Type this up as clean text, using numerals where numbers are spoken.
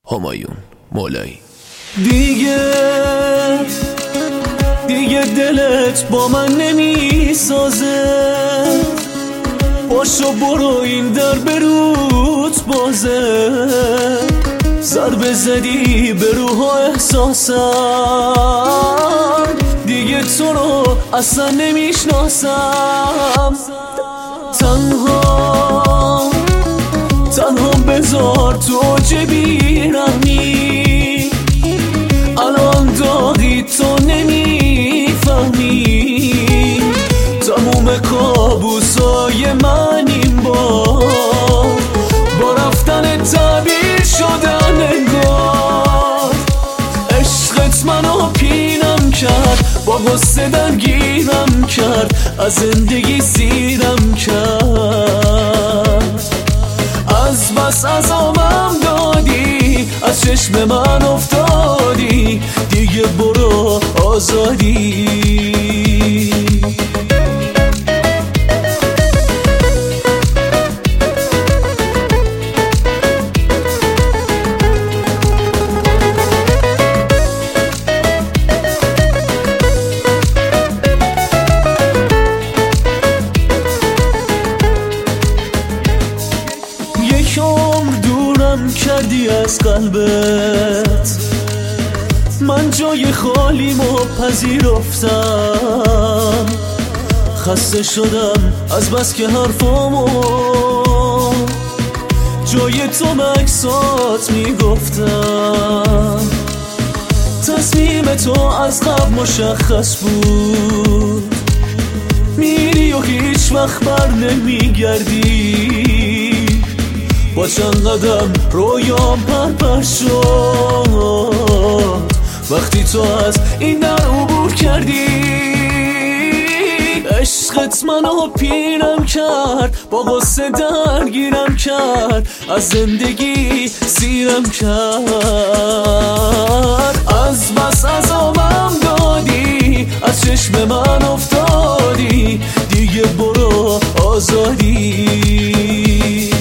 همایون مولایی. دیگه دلت با من نمیسازه، پاشو برو این در بروت بازه، ضربه زدی به روح و احساسم، دیگه تو رو اصلا نمیشناسم. تنها بذار تو جبینمی، الان داغی تو نمیفهمی، تموم کابوسای من این با رفتن تعبیر شدن انگار. عشقت منو پینم کرد، با غصه درگیرم کرد، از زندگی سیرم کرد. از بس عذابم دادی، از چشم من افتادی، دیگه برو آزادی. دورم کردی از قلبت، من جای خالیمو پذیرفتم، خسته شدم از بس که حرفامو جای تو مکسات میگفتم. تصمیم تو از قبل مشخص بود، میری و هیچ وقت بر نمیگردی، با چند قدم رویام پر شد وقتی تو از این در عبور کردی. عشقت منو پینم کرد، با غصه درگیرم کرد، از زندگی سیرم کرد. از بس عذابم دادی، از چشم من افتادی، دیگه برو آزادی.